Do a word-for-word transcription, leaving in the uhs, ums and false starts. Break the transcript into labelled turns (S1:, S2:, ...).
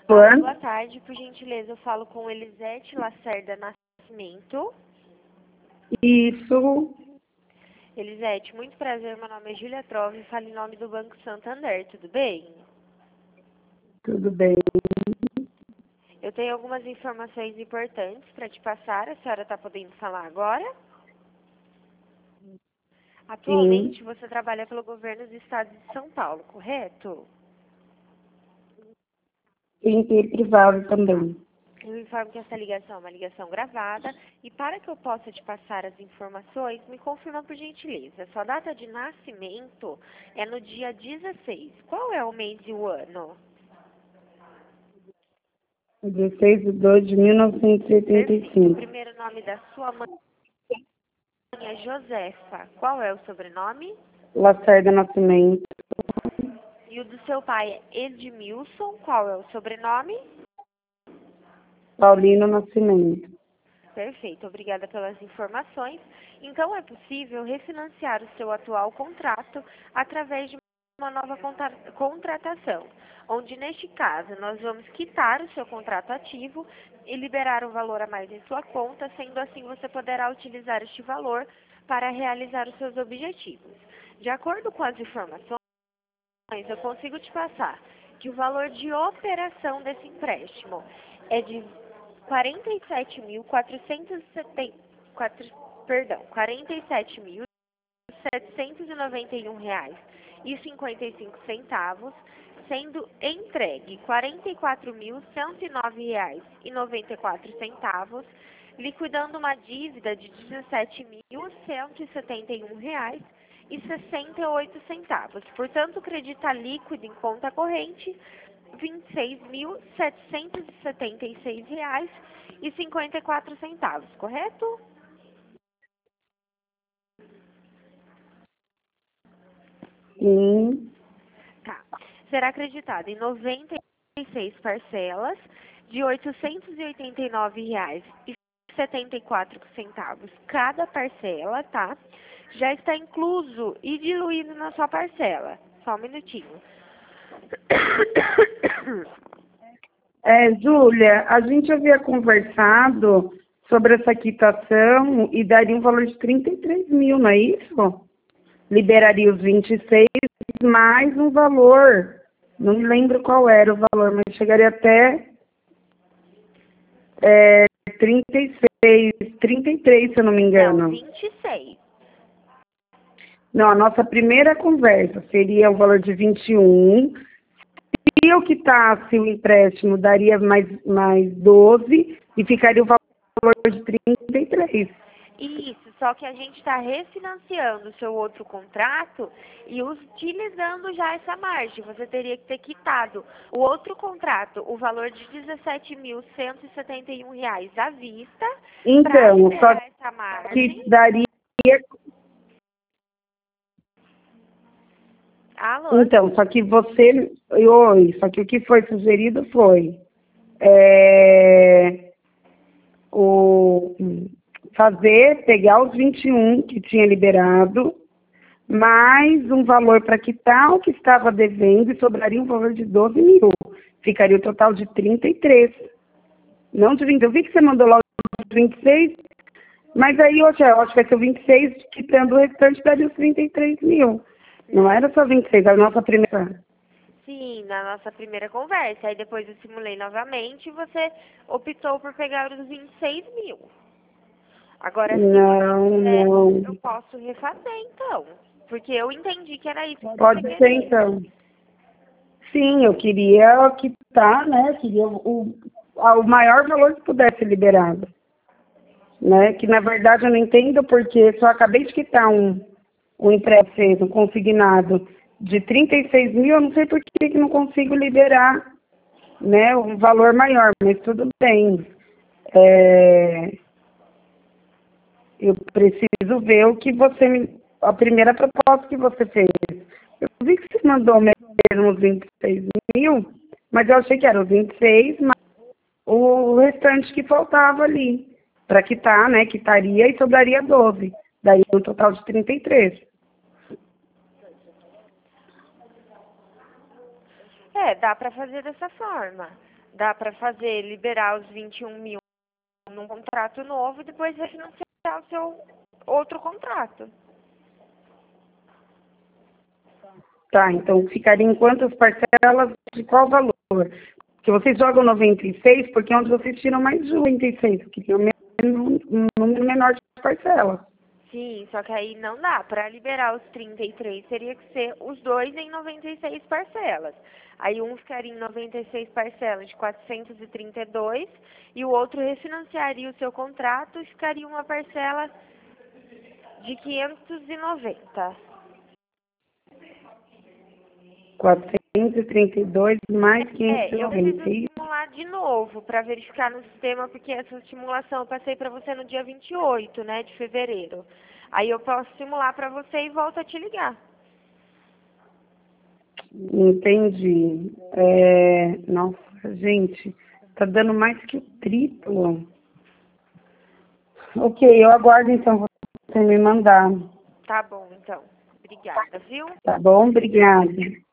S1: Olá, boa tarde, por gentileza, eu falo com Elisete Lacerda Nascimento.
S2: Isso.
S1: Elisete, muito prazer, meu nome é Júlia Trove, falo em nome do Banco Santander, tudo bem?
S2: Tudo bem.
S1: Eu tenho algumas informações importantes para te passar, a senhora está podendo falar agora? Atualmente,
S2: Sim.
S1: você trabalha pelo governo do estado de São Paulo, correto?
S2: Tem ter privado também.
S1: Eu informo que essa ligação é uma ligação gravada e para que eu possa te passar as informações, me confirma por gentileza. Sua data de nascimento é no dia dezesseis. Qual é o mês e o ano?
S2: dezesseis de dois de mil novecentos e oitenta e
S1: Perfeito. O
S2: cinco.
S1: primeiro nome da sua mãe é Josefa. Qual é o sobrenome?
S2: Lacerda Nascimento.
S1: E o do seu pai é Edmilson. Qual é o sobrenome?
S2: Paulino Nascimento.
S1: Perfeito, obrigada pelas informações. Então, é possível refinanciar o seu atual contrato através de uma nova contra- contratação, onde, neste caso, nós vamos quitar o seu contrato ativo e liberar um valor a mais em sua conta, sendo assim, você poderá utilizar este valor para realizar os seus objetivos. De acordo com as informações, eu consigo te passar que o valor de operação desse empréstimo é de quarenta e sete mil quatrocentos e setenta, quatro, perdão, quarenta e sete mil setecentos e noventa e um reais e cinquenta e cinco centavos, sendo entregue quarenta e quatro mil cento e nove reais e noventa e quatro centavos, liquidando uma dívida de dezessete mil cento e setenta e um reais e sessenta e oito centavos. Portanto, credita líquido em conta corrente vinte e seis mil setecentos e setenta e seis reais e cinquenta e quatro centavos, correto?
S2: Sim.
S1: Tá. Será acreditado em noventa e seis parcelas de oitocentos e oitenta e nove reais e setenta e quatro centavos cada parcela, tá? Já está incluso e diluído na sua parcela. Só um minutinho.
S2: É, Júlia, a gente havia conversado sobre essa quitação e daria um valor de trinta e três mil, não é isso? Liberaria os vinte e seis mais um valor. Não me lembro qual era o valor, mas chegaria até é, trinta e seis, trinta e três, se eu não me
S1: Não,
S2: engano.
S1: vinte e seis.
S2: Não, a nossa primeira conversa seria o valor de vinte e um. Se eu quitasse o empréstimo, daria mais, mais doze e ficaria o valor de trinta e três.
S1: Isso, só que a gente está refinanciando o seu outro contrato e utilizando já essa margem. Você teria que ter quitado o outro contrato, o valor de dezessete mil cento e setenta e um reais à vista, para
S2: Então, só
S1: liberar essa
S2: que
S1: margem.
S2: daria.
S1: Alô?
S2: Então, só que você. Oi, só que o que foi sugerido foi é, o, fazer, pegar os vinte e um que tinha liberado, mais um valor para quitar o que estava devendo e sobraria um valor de doze mil. Ficaria o total de trinta e três. Não de vinte. Eu vi que você mandou lá os vinte e seis, mas aí hoje eu acho que vai ser o vinte e seis, quitando o restante, daria os trinta e três mil. Não era só vinte e seis, era a nossa primeira.
S1: Sim, na nossa primeira conversa. Aí depois eu simulei novamente e você optou por pegar os vinte e seis mil. Agora, se você
S2: Não,
S1: quiser, eu
S2: não.
S1: posso refazer então. Porque eu entendi que era isso que você
S2: Pode ser
S1: queria.
S2: então. Sim, eu queria quitar, né? Queria o, o maior valor que pudesse liberado. Né? Que na verdade eu não entendo porque só acabei de quitar um, um empréstimo um consignado de trinta e seis mil, eu não sei por que, que não consigo liberar, né, um valor maior, mas tudo bem. É, eu preciso ver o que você, me- a primeira proposta que você fez. Eu vi que você mandou mesmo os vinte e seis mil, mas eu achei que era os vinte e seis, mas o restante que faltava ali, para quitar, né, quitaria e sobraria doze, daí um total de trinta e três.
S1: É, dá pra fazer dessa forma. Dá para fazer, liberar os vinte e um mil num contrato novo e depois refinanciar o seu outro contrato.
S2: Tá, então ficaria em quantas parcelas, de qual valor? Porque vocês jogam noventa e seis, porque é onde vocês tiram mais de noventa e seis, que tem um número menor de parcelas.
S1: Sim, só que aí não dá. Para liberar os trinta e três, teria que ser os dois em noventa e seis parcelas. Aí um ficaria em noventa e seis parcelas de quatrocentos e trinta e dois e o outro refinanciaria o seu contrato e ficaria uma parcela de quinhentos e noventa.
S2: quatrocentos e trinta e dois mais quinhentos e
S1: É, eu preciso
S2: noventa.
S1: simular de novo para verificar no sistema, porque essa simulação eu passei para você no dia vinte e oito, né, de fevereiro. Aí eu posso simular para você e volto a te ligar.
S2: Entendi. É, nossa, gente, tá dando mais que o triplo. Ok, eu aguardo então você me mandar.
S1: Tá bom, então. Obrigada, viu?
S2: Tá bom? Obrigada.